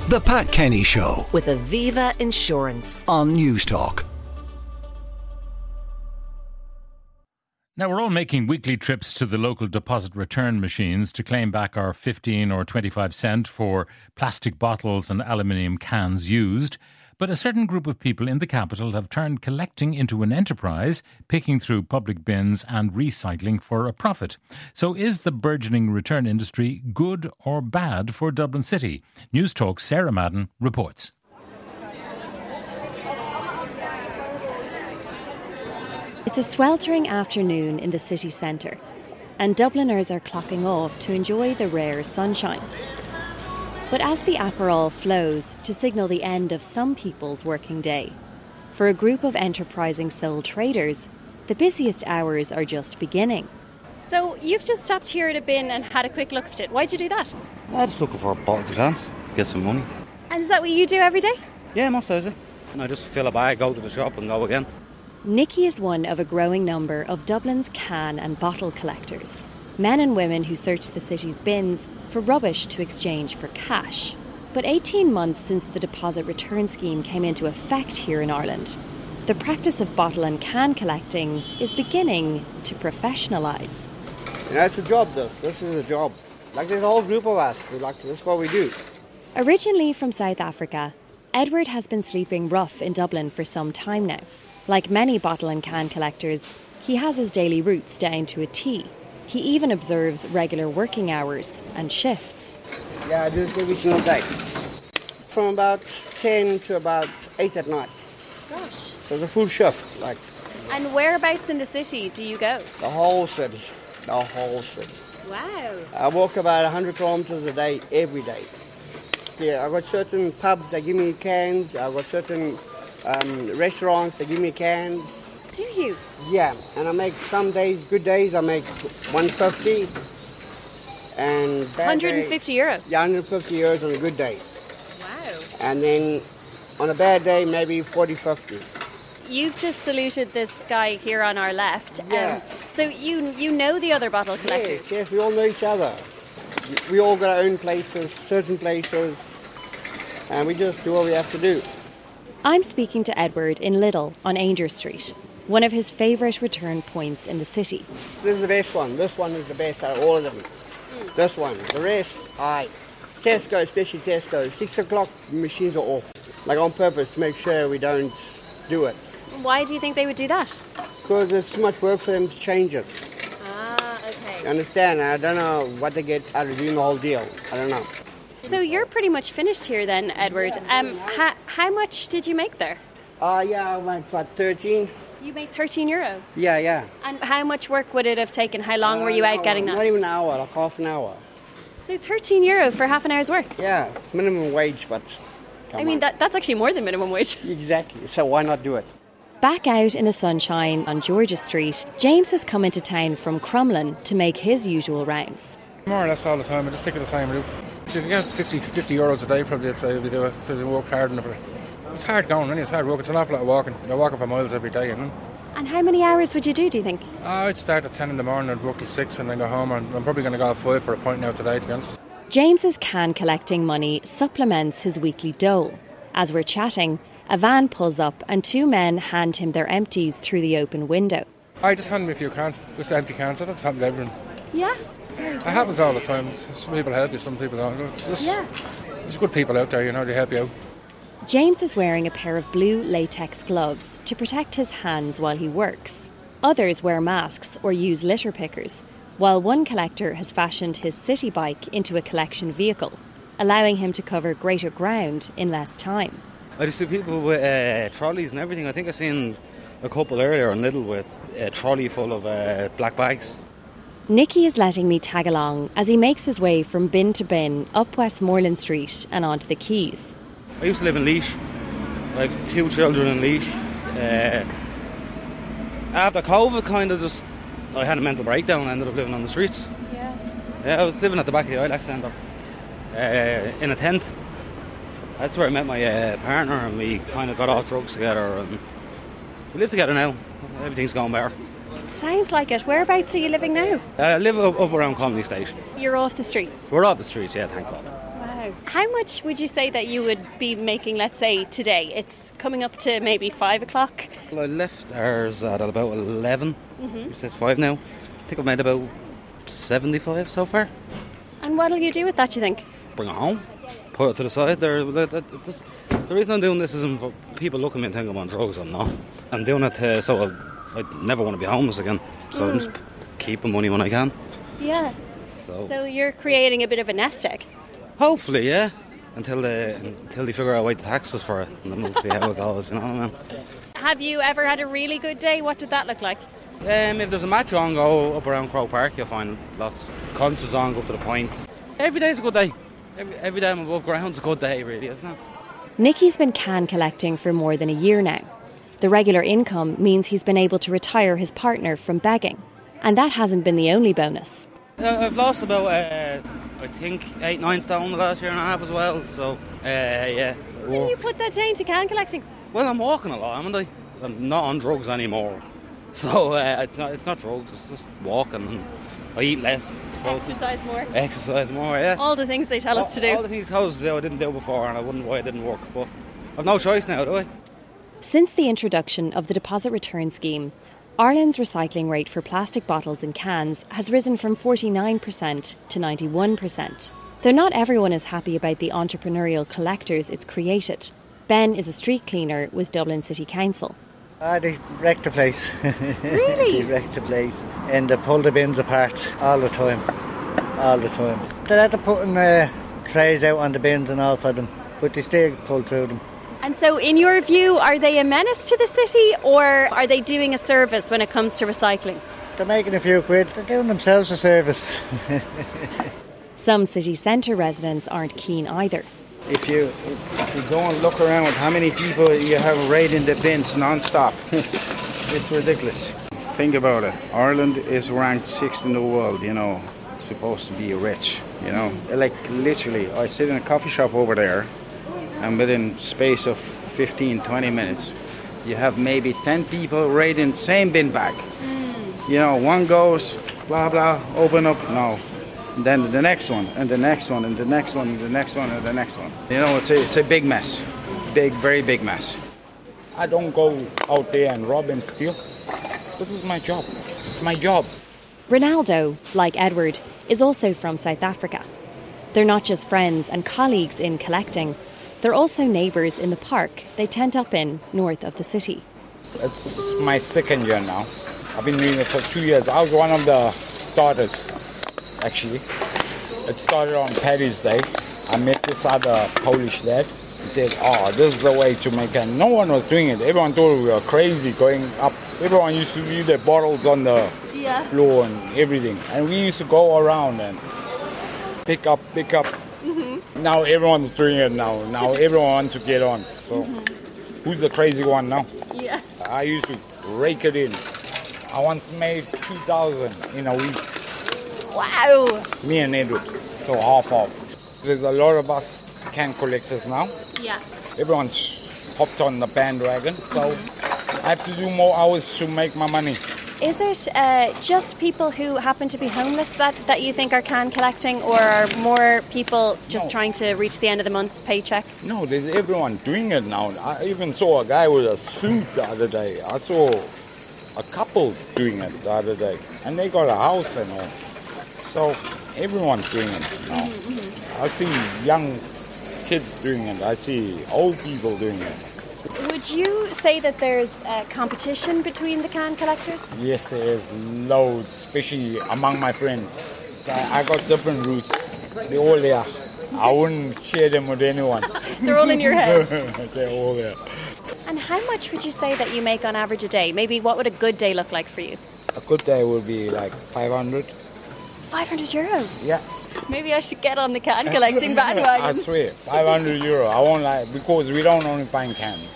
The Pat Kenny Show with Aviva Insurance on Newstalk. Now, we're all making weekly trips to the local deposit return machines to claim back our 15 or 25 cent for plastic bottles and aluminium cans used. But a certain group of people in the capital have turned collecting into an enterprise, picking through public bins and recycling for a profit. So is the burgeoning return industry good or bad for Dublin City? Newstalk's Sarah Madden reports. It's a sweltering afternoon in the city centre, and Dubliners are clocking off to enjoy the rare sunshine. But as the Aperol flows to signal the end of some people's working day, for a group of enterprising sole traders, the busiest hours are just beginning. So you've just stopped here at a bin and had a quick look at it. Why'd you do that? I'm just looking for bottles of cans, get some money. And is that what you do every day? Yeah, most days. And I just fill a bag, go to the shop and go again. Nicky is one of a growing number of Dublin's can and bottle collectors. Men and women who search the city's bins for rubbish to exchange for cash. But 18 months since the deposit return scheme came into effect here in Ireland, the practice of bottle and can collecting is beginning to professionalise. It's a job, this is a job. Like there's a whole group of us, this is what we do. Originally from South Africa, Edward has been sleeping rough in Dublin for some time now. Like many bottle and can collectors, he has his daily routes down to a T. He even observes regular working hours and shifts. Yeah, I do it every single day. From about 10 to about 8 at night. Gosh. So it's a full shift, And whereabouts in the city do you go? The whole city. The whole city. Wow. I walk about 100 kilometers a day, every day. Yeah, I've got certain pubs that give me cans. I've got certain restaurants that give me cans. Do you? Yeah, and I make some days, good days, I make 150. And bad 150 days, euro? Yeah, 150 euros on a good day. Wow. And then on a bad day, maybe 40, 50. You've just saluted this guy here on our left. Yeah. So you know the other bottle collectors? Yes, we all know each other. We all got our own places, certain places, and we just do what we have to do. I'm speaking to Edward in Lidl on Ainger Street, one of his favourite return points in the city. This is the best one. This one is the best out of all of them. This one. The rest, aye. Tesco, especially Tesco, 6 o'clock machines are off. Like on purpose to make sure we don't do it. Why do you think they would do that? Because it's too much work for them to change it. Ah, okay. You understand? I don't know what they get out of doing the whole deal. I don't know. So you're pretty much finished here then, Edward. How much did you make there? Yeah, I went about 13. You made 13 euro? Yeah. And how much work would it have taken? How long were you out getting that? Not even an hour, like half an hour. So 13 euro for half an hour's work? Yeah, it's minimum wage, but that's actually more than minimum wage. Exactly, so why not do it? Back out in the sunshine on Georgia Street, James has come into town from Crumlin to make his usual rounds. More or less all the time, I just stick with the same route. So you can get 50 euros a day probably, I'd say, if you work hard enough. It's hard going, really. It's hard work. It's an awful lot of walking. You're walking for miles every day, you know. And how many hours would you do you think? I'd start at 10 in the morning and work till 6 and then go home. And I'm probably going to go at 5 for a pint now today, to be honest. James's can collecting money supplements his weekly dole. As we're chatting, a van pulls up and two men hand him their empties through the open window. I just hand me a few cans, just empty cans. That's happened to everyone. Yeah? It happens all the time. Some people help you, some people don't. There's good people out there, you know, they help you out. James is wearing a pair of blue latex gloves to protect his hands while he works. Others wear masks or use litter pickers, while one collector has fashioned his city bike into a collection vehicle, allowing him to cover greater ground in less time. I just see people with trolleys and everything. I think I seen a couple earlier on Lidl with a trolley full of black bags. Nicky is letting me tag along as he makes his way from bin to bin up Westmoreland Street and onto the quays. I used to live in Laois. I have 2 children in Laois. After COVID, I had a mental breakdown and ended up living on the streets. Yeah, I was living at the back of the Ilac Centre in a tent. That's where I met my partner, and we kind of got off drugs together, and we live together now. Everything's going better. It sounds like it. Whereabouts are you living now? I live up around Colony Station. You're off the streets? We're off the streets, yeah, thank God. Wow. How much would you say that you would be making, let's say, today? It's coming up to maybe 5 o'clock. Well, I left ours at about 11. It says 5 now. I think I've made about 75 so far. And what'll you do with that, do you think? Bring it home, put it to the side. The reason I'm doing this isn't for people looking at me and think I'm on drugs. I'm not. I'm doing it so I never want to be homeless again. So I'm just keeping money when I can. Yeah. So you're creating a bit of a nest egg? Hopefully, yeah. Until they figure out a way to tax us for it. And then we'll see how it goes, you know what I mean? Have you ever had a really good day? What did that look like? If there's a match on, go up around Croke Park, you'll find lots of concerts on, go up to the point. Every day's a good day. Every day I'm above ground's a good day, really, isn't it? Nicky's been can collecting for more than a year now. The regular income means he's been able to retire his partner from begging. And that hasn't been the only bonus. I've lost about, I think, 8-9 stone the last year and a half as well, so, yeah. When did you put that day into can collecting? Well, I'm walking a lot, haven't I? I'm not on drugs anymore. So, it's not drugs, it's just walking, and I eat less. Exercise more, yeah. All the things they tell us to do. All the things they tell us to do I didn't do before, and I wouldn't why it didn't work, but I've no choice now, do I? Since the introduction of the deposit return scheme, Ireland's recycling rate for plastic bottles and cans has risen from 49% to 91%. Though not everyone is happy about the entrepreneurial collectors it's created. Ben is a street cleaner with Dublin City Council. They wrecked the place. Really? They wrecked the place. And they pulled the bins apart all the time. All the time. They had to put trays out on the bins and all for them, but they still pulled through them. And so, in your view, are they a menace to the city, or are they doing a service when it comes to recycling? They're making a few quid. They're doing themselves a service. Some city centre residents aren't keen either. If you go and look around how many people you have raiding the bins non-stop, it's ridiculous. Think about it. Ireland is ranked 6th in the world, supposed to be rich, Like, literally, I sit in a coffee shop over there, and within space of 15-20 minutes, you have maybe 10 people raiding the same bin bag. One goes, blah, blah, open up, no. And then the next one, and the next one, and the next one, and the next one, and the next one. It's a big mess. Very big mess. I don't go out there and rob and steal. This is my job. It's my job. Ronaldo, like Edward, is also from South Africa. They're not just friends and colleagues in collecting, they're also neighbours in the park they tent up in north of the city. It's my second year now. I've been doing it for 2 years. I was one of the starters, actually. It started on Paddy's Day. I met this other Polish lad. He said, this is the way to make it. No one was doing it. Everyone thought we were crazy going up. Everyone used to leave their bottles on the floor and everything. And we used to go around and pick up. Mm-hmm. Now everyone's doing it now. Now everyone wants to get on. So who's the crazy one now? Yeah. I used to rake it in. I once made 2,000 in a week. Wow. Me and Edward. So half. There's a lot of us can collectors now. Yeah. Everyone's hopped on the bandwagon. So I have to do more hours to make my money. Is it just people who happen to be homeless that you think are can collecting, or are more people just trying to reach the end of the month's paycheck? No, there's everyone doing it now. I even saw a guy with a suit the other day. I saw a couple doing it the other day, and they got a house and all. So everyone's doing it now. Mm-hmm. I see young kids doing it. I see old people doing it. Would you say that there's a competition between the can collectors? Yes, there is loads, especially among my friends. I got different routes. They're all there. I wouldn't share them with anyone. They're all in your head? They're all there. And how much would you say that you make on average a day? Maybe what would a good day look like for you? A good day would be like 500. 500 euro? Yeah. Maybe I should get on the can collecting bandwagon. I swear, 500 euro. I won't lie, because we don't only find cans.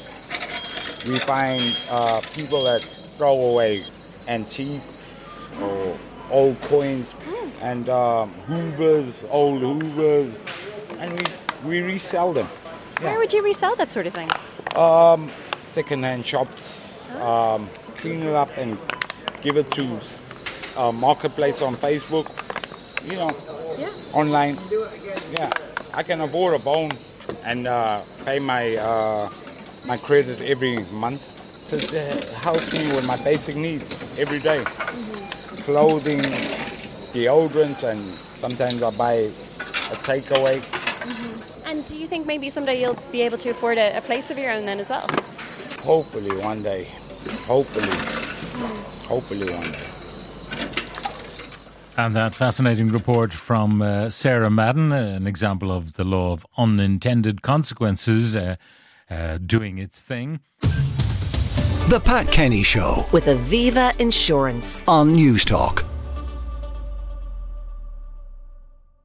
We find people that throw away antiques or old coins and hoovers, old hoovers, and we resell them. Yeah. Where would you resell that sort of thing? Second-hand shops. Clean it up and give it to marketplace on Facebook. Online. Yeah. I can afford a phone and pay my my credit every month. It helps me with my basic needs every day. Clothing, deodorant, and sometimes I buy a takeaway. And do you think maybe someday you'll be able to afford a place of your own then as well? Hopefully one day. Hopefully one day. And that fascinating report from Sarah Madden, an example of the law of unintended consequences doing its thing. The Pat Kenny Show with Aviva Insurance on News Talk.